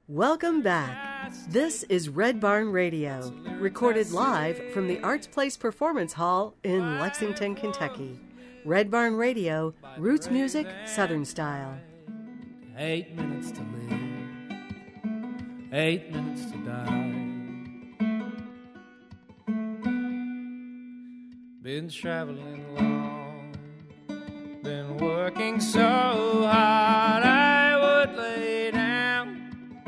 Welcome back. This is Red Barn Radio, recorded live from the Arts Place Performance Hall in Lexington, Kentucky. Red Barn Radio, roots music, Southern style. 8 minutes to live, 8 minutes to die. Been traveling long, been working so hard, I would lay down.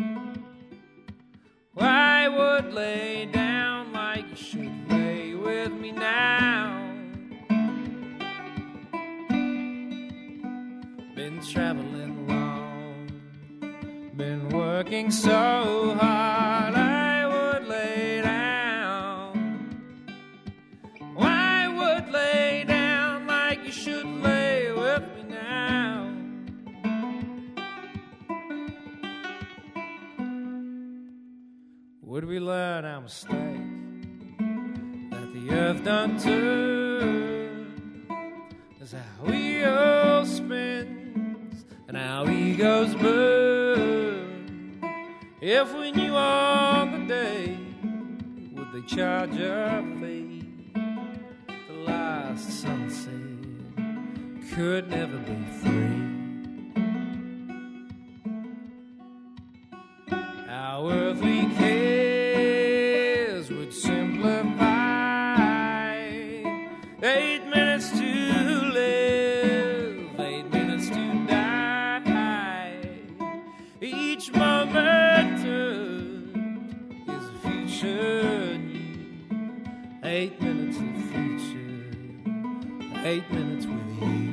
I would lay down like you should lay with me now. Been traveling long, been working so hard, I would lay down. I would lay down like you should lay with me now. Would we learn our mistake, that the earth done turn, as our wheel spins and our egos burn? If we knew on the day, would they charge a fee? The last sunset could never be free. Our earthly cares would simplify. 8 minutes to live, 8 minutes to die. Each moment turned is a future new. 8 minutes of future, 8 minutes with you.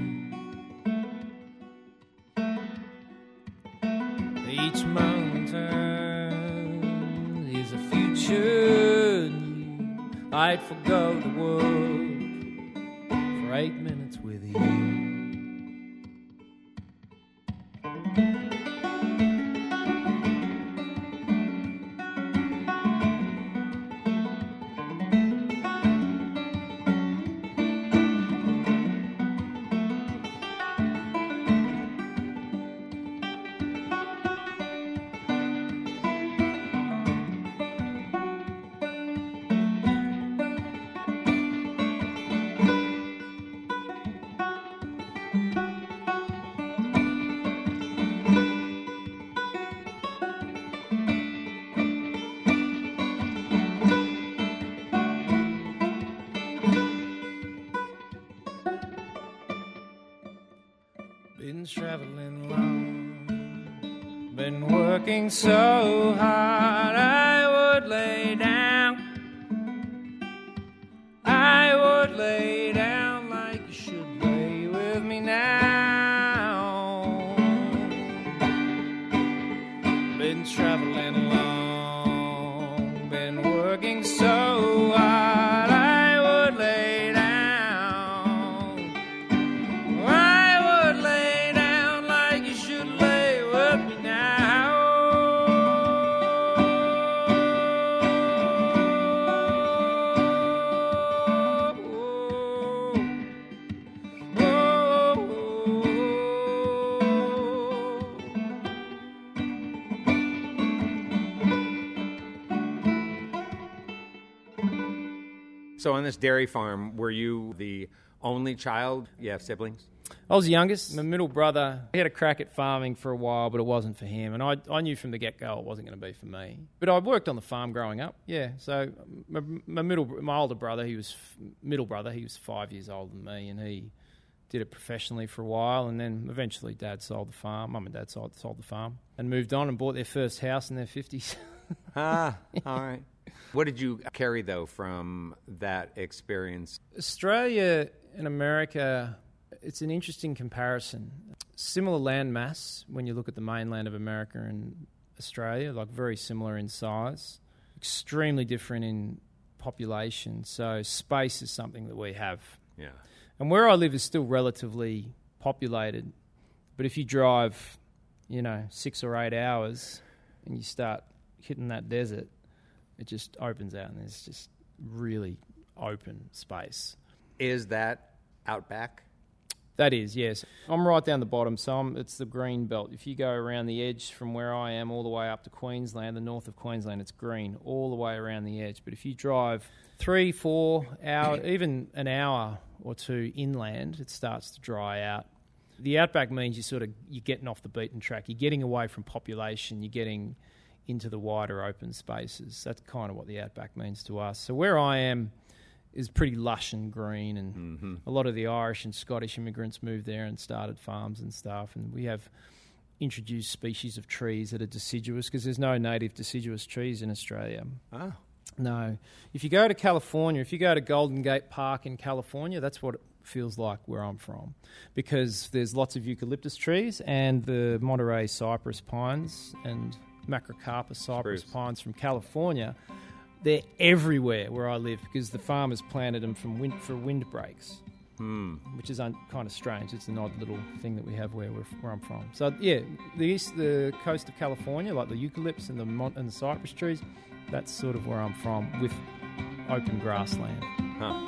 Each moment turned is a future new. I'd forgo the world for 8 minutes with you. Been traveling long, been working so hard, I would lay down. I would lay down like you should lay with me now. Been traveling long, been working so hard, I would lay down. I would lay down like you should lay with me now. So on this dairy farm, were you the only child? You have siblings? I was the youngest. My middle brother, he had a crack at farming for a while, but it wasn't for him. And I knew from the get-go it wasn't going to be for me. But I worked on the farm growing up, yeah. So my older brother, he was 5 years older than me, and he did it professionally for a while. And then eventually Dad sold the farm. Mum and Dad sold the farm and moved on and bought their first house in their 50s. All right. What did you carry, though, from that experience? Australia and America, it's an interesting comparison. Similar land mass when you look at the mainland of America and Australia, like very similar in size, extremely different in population. So space is something that we have. Yeah. And where I live is still relatively populated. But if you drive, 6 or 8 hours and you start hitting that desert, it just opens out and there's just really open space. Is that outback? That is, yes. I'm right down the bottom, so it's the green belt. If you go around the edge from where I am all the way up to Queensland, the north of Queensland, it's green all the way around the edge. But if you drive 3, 4 hours, even an hour or two inland, it starts to dry out. The outback means you're getting off the beaten track. You're getting away from population. You're getting into the wider open spaces. That's kind of what the outback means to us. So where I am is pretty lush and green, and a lot of the Irish and Scottish immigrants moved there and started farms and stuff, and we have introduced species of trees that are deciduous because there's no native deciduous trees in Australia. Oh. No. If you go to California, if you go to Golden Gate Park in California, that's what it feels like where I'm from, because there's lots of eucalyptus trees and the Monterey cypress pines and Macrocarpus cypress pines from California. They're everywhere where I live because the farmers planted them for windbreaks, which is kind of strange. It's an odd little thing that we have where I'm from. So yeah, the coast of California, like the eucalypts and the cypress trees, that's sort of where I'm from with open grassland. Huh.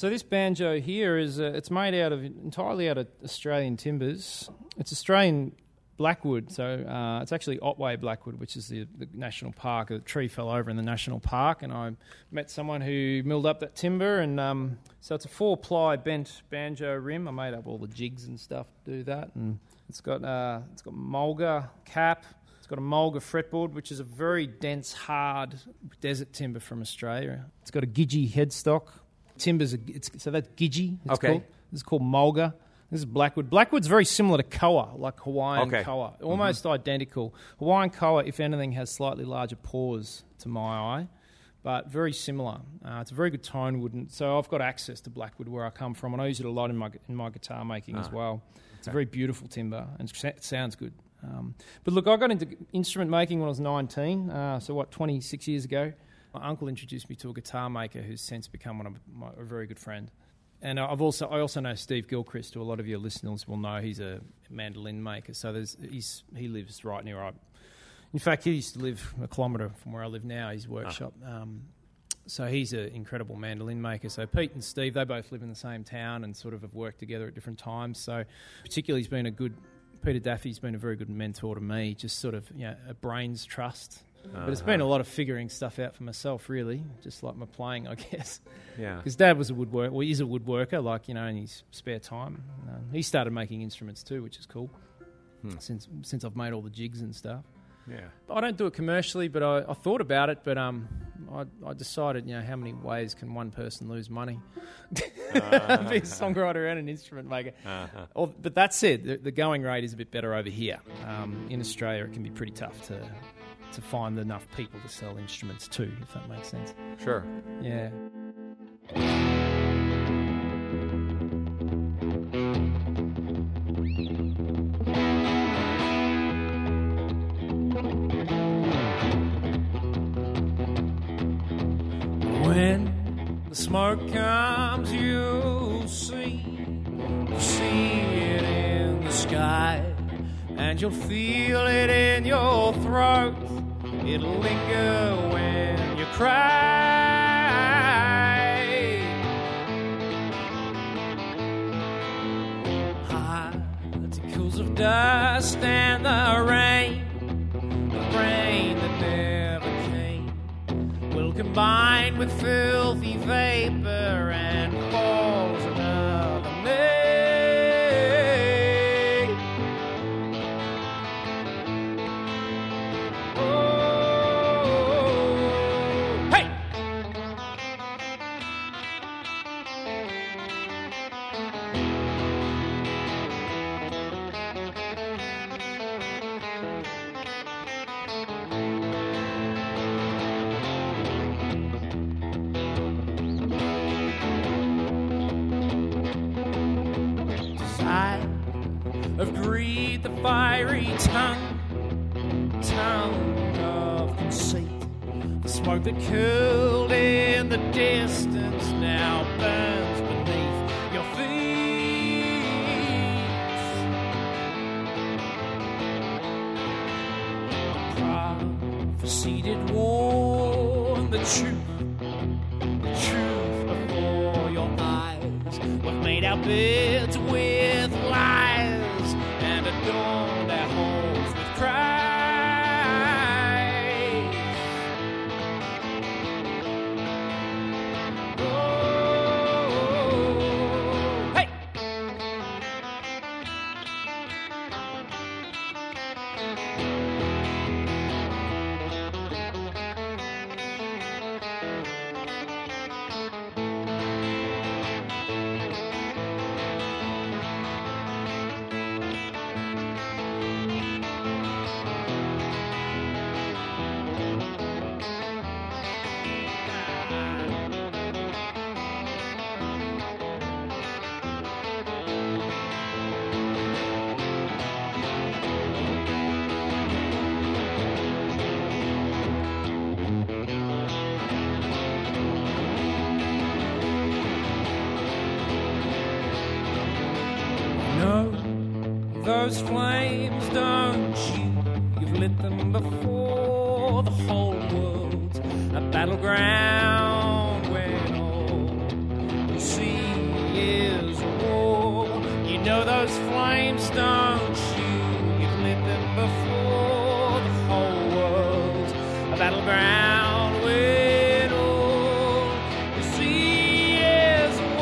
So this banjo here is it's made entirely out of Australian timbers. It's Australian blackwood, so it's actually Otway blackwood, which is the national park. A tree fell over in the national park, and I met someone who milled up that timber, and so it's a 4-ply bent banjo rim. I made up all the jigs and stuff to do that, and it's got mulga cap. It's got a mulga fretboard, which is a very dense, hard desert timber from Australia. It's got a Gidgee headstock. Timbers, so that's Gidgee. It's Okay. called. This is called mulga. This is blackwood. Blackwood's very similar to koa, like Hawaiian Okay. koa. Almost identical. Hawaiian koa, if anything, has slightly larger pores to my eye, but very similar. It's a very good tone wood, and so I've got access to blackwood where I come from, and I use it a lot in my guitar making as well. It's a very beautiful timber, and it sounds good. But look, I got into instrument making when I was 19, 26 years ago. My uncle introduced me to a guitar maker who's since become a very good friend. And I also know Steve Gilchrist, who a lot of your listeners will know. He's a mandolin maker, so he lives right near. In fact, he used to live a kilometre from where I live now. His workshop. So he's an incredible mandolin maker. So Pete and Steve, they both live in the same town and sort of have worked together at different times. So particularly, Peter Daffy's been a very good mentor to me. Just sort of a brains trust. But it's been a lot of figuring stuff out for myself, really, just like my playing, I guess. Yeah. Because Dad was a woodworker. Well, he's a woodworker, like, in his spare time. He started making instruments too, which is cool, since I've made all the jigs and stuff. Yeah. I don't do it commercially, but I thought about it, but I decided, how many ways can one person lose money? Be a songwriter and an instrument maker. But that said, the going rate is a bit better over here. In Australia, it can be pretty tough to find enough people to sell instruments too, if that makes sense. Sure. Yeah. When the smoke comes, you'll see it in the sky, and you'll feel it in your throat. It'll linger when you cry. Particles of dust and the rain that never came, will combine with filthy vapor and falls another name. Of greed, the fiery tongue of conceit, the smoke that curled in the distance now burns beneath your feet. The prophecy did warn the truth before your eyes. We've made our beds with lies and adorned our homes with cries. Oh, hey! Those flames, don't you? You've lit them before. The whole world's a battleground when all you see know those flames, don't you? You've lit them before the whole world's a battleground when all you see is a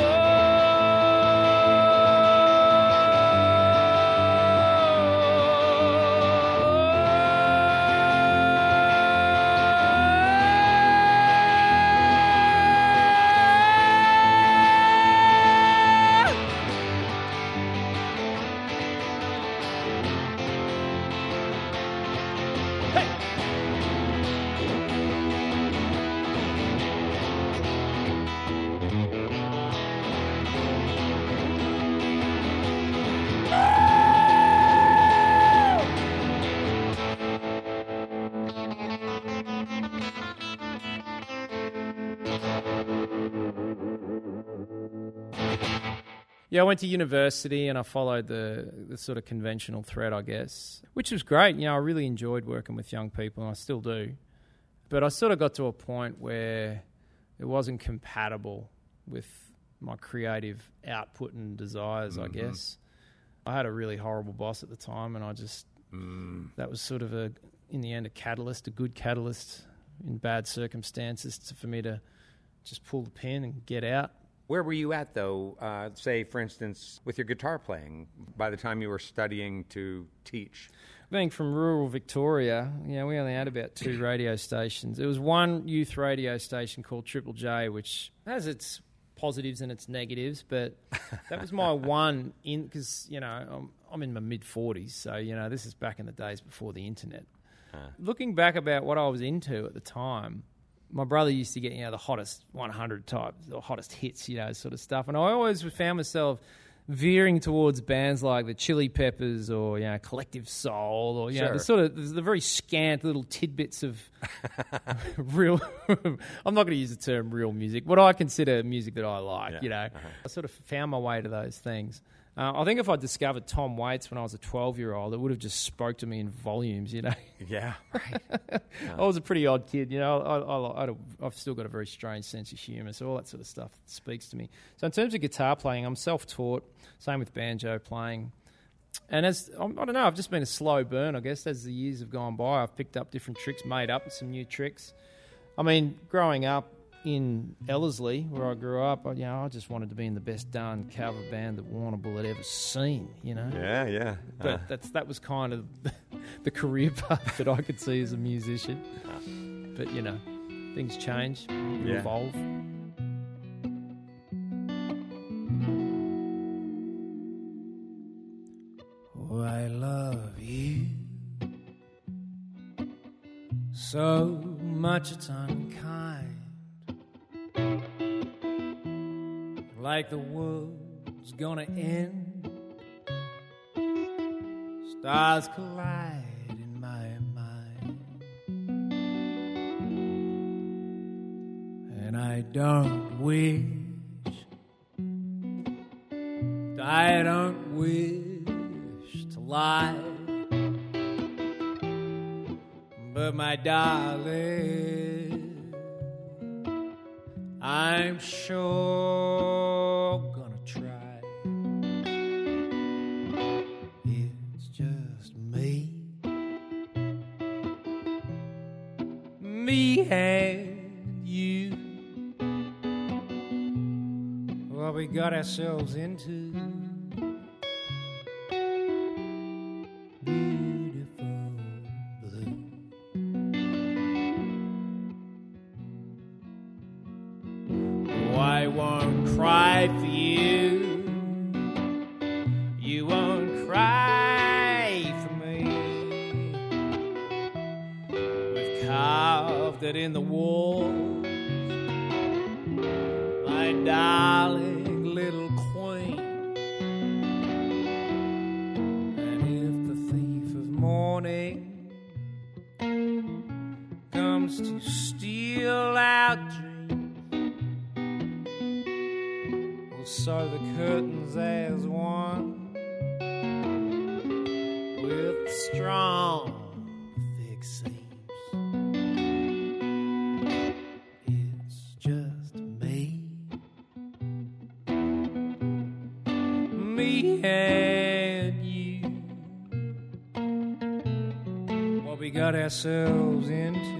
Yeah, I went to university and I followed the sort of conventional thread, I guess, which was great. You know, I really enjoyed working with young people, and I still do. But I sort of got to a point where it wasn't compatible with my creative output and desires, I guess. I had a really horrible boss at the time, and I just, that was sort of in the end, a good catalyst in bad circumstances for me to just pull the pin and get out. Where were you at, though, say, for instance, with your guitar playing by the time you were studying to teach? Being from rural Victoria, you know, we only had about 2 radio stations. There was one youth radio station called Triple J, which has its positives and its negatives, but that was my one in, because, you know, I'm in my mid-40s, so, you know, this is back in the days before the internet. Looking back about what I was into at the time, my brother used to get, you know, the hottest 100 type, the hottest hits, you know, sort of stuff. And I always found myself veering towards bands like the Chili Peppers or, you know, Collective Soul or, you know, the very scant little tidbits of real, I'm not going to use the term real music, what I consider music that I like, you know. I sort of found my way to those things. I think if I discovered Tom Waits when I was a 12-year-old, it would have just spoke to me in volumes, you know. Yeah, right. I was a pretty odd kid, you know. I've still got a very strange sense of humour, so all that sort of stuff speaks to me. So in terms of guitar playing, I'm self-taught, same with banjo playing. And I don't know, I've just been a slow burn, I guess, as the years have gone by. I've picked up different tricks, made up some new tricks. I mean, growing up in Ellerslie, where I grew up, you know, I just wanted to be in the best darn cover band that Warrnambool had ever seen, you know. Yeah. But that was kind of the career path that I could see as a musician. But, you know, things change, you evolve. Oh, I love you so much it's unkind. Like the world's gonna end, stars collide in my mind, and I don't wish to lie, but my darling, I'm sure gonna try. It's just me and you. What we got ourselves into. Beautiful blue. I won't cry for you. You won't cry for me. We've carved it in the wall, my darling little queen. And if the thief of morning comes to steal our dreams, sew the curtains as one with strong, thick seams. It's just me me and you, what we got ourselves into.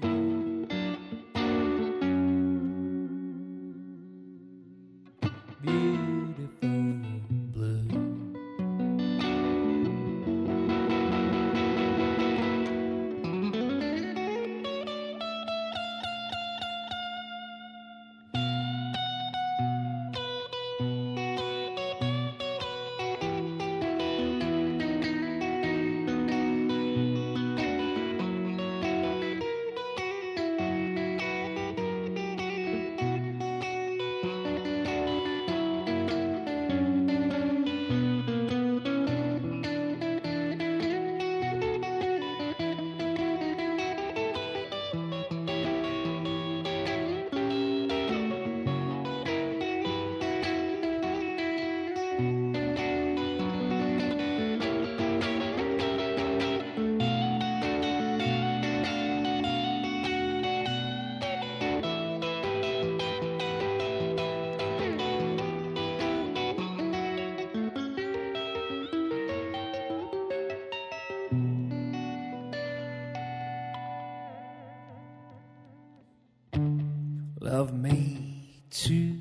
Love me too,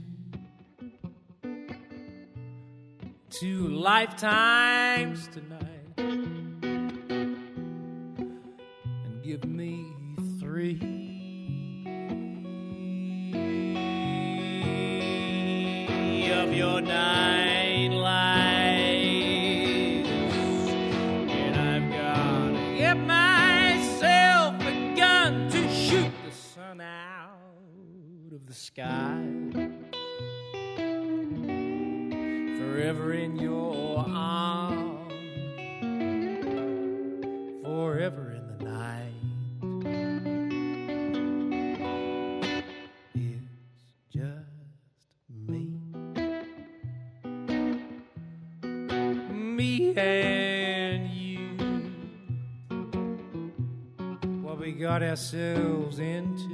2 lifetimes tonight, and give me 3 of your 9 lives, and I've got to get myself a gun to shoot the sun out of the sky, forever in your arms, forever in the night. It's just me and you, what we got ourselves into.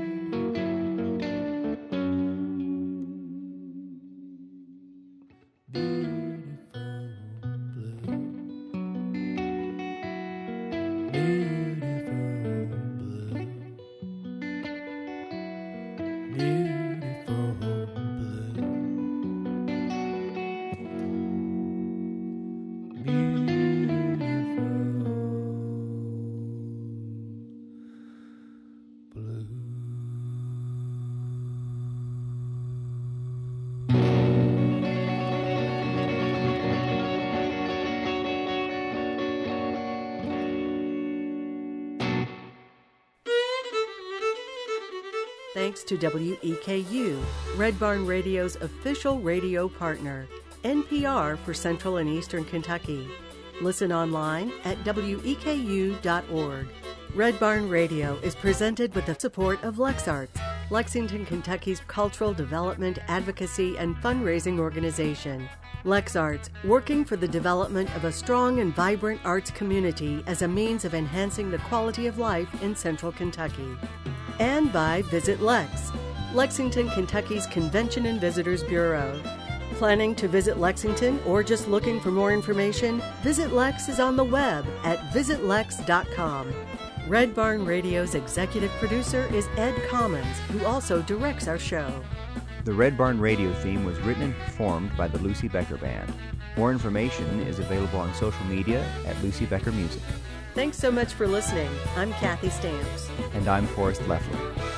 Thanks to WEKU, Red Barn Radio's official radio partner, NPR for Central and Eastern Kentucky. Listen online at weku.org. Red Barn Radio is presented with the support of LexArts, Lexington, Kentucky's cultural development, advocacy, and fundraising organization. LexArts, working for the development of a strong and vibrant arts community as a means of enhancing the quality of life in Central Kentucky. And by Visit Lex, Lexington, Kentucky's Convention and Visitors Bureau. Planning to visit Lexington or just looking for more information? Visit Lex is on the web at visitlex.com. Red Barn Radio's executive producer is Ed Commons, who also directs our show. The Red Barn Radio theme was written and performed by the Lucy Becker Band. More information is available on social media at Lucy Becker Music. Thanks so much for listening. I'm Kathy Stamps. And I'm Forrest Leffler.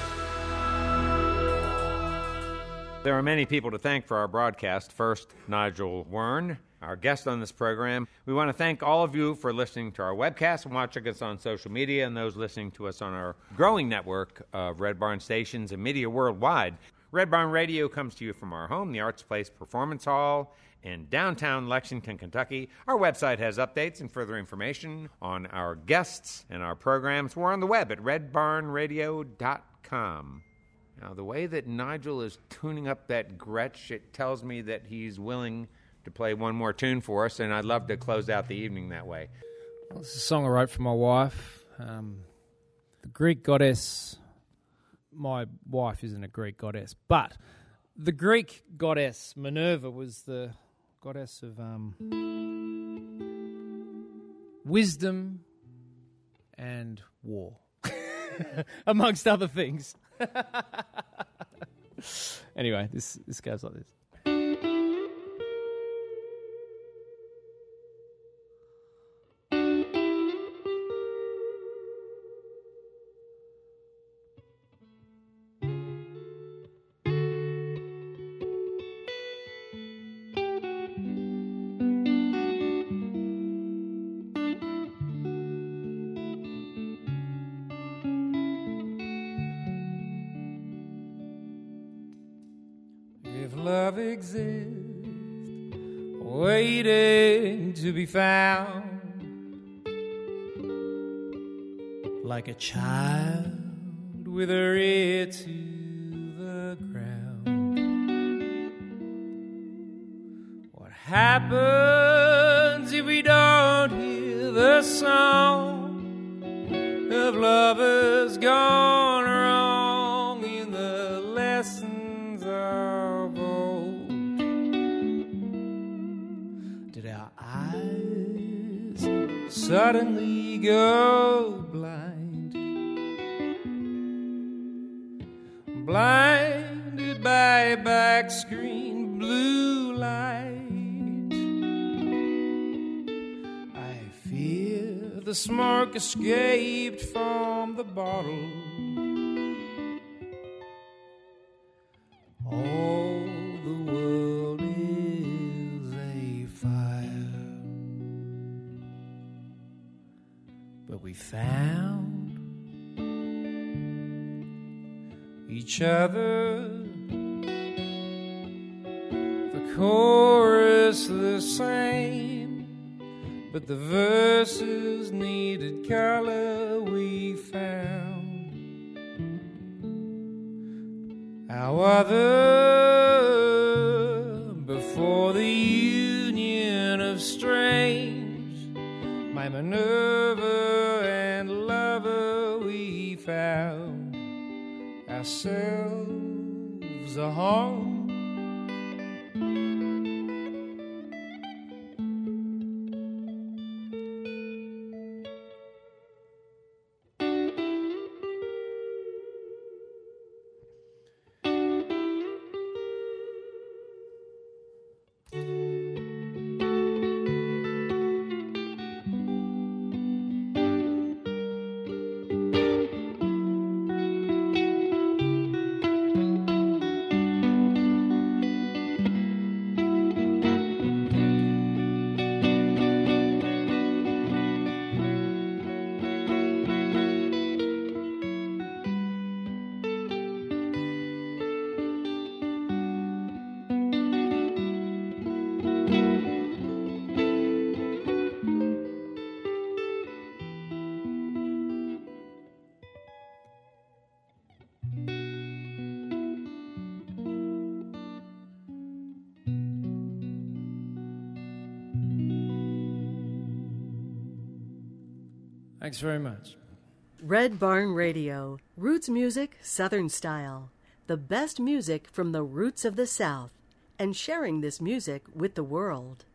There are many people to thank for our broadcast. First, Nigel Wern, our guest on this program. We want to thank all of you for listening to our webcast and watching us on social media, and those listening to us on our growing network of Red Barn stations and media worldwide. Red Barn Radio comes to you from our home, the Arts Place Performance Hall in downtown Lexington, Kentucky. Our website has updates and further information on our guests and our programs. We're on the web at redbarnradio.com. Now, the way that Nigel is tuning up that Gretsch, it tells me that he's willing to play one more tune for us, and I'd love to close out the evening that way. Well, this is a song I wrote for my wife. The Greek goddess, my wife isn't a Greek goddess, but the Greek goddess Minerva was the goddess of wisdom and war, amongst other things. Anyway, this goes like this. If love exists, waiting to be found, like a child with her ear to the ground, what happens if we don't hear the song of lovers gone wrong in the lessons of old? Did our eyes suddenly go blind, blinded by a back screen blue light? I fear the smoke escaped from the bottle. All the world is a fire, but we found each other, the chorus the same, but the verses needed color. We found our other before the union of strange, my Minerva and lover. We found ourselves a home. Thanks very much. Red Barn Radio, roots music, Southern style. The best music from the roots of the South, and sharing this music with the world.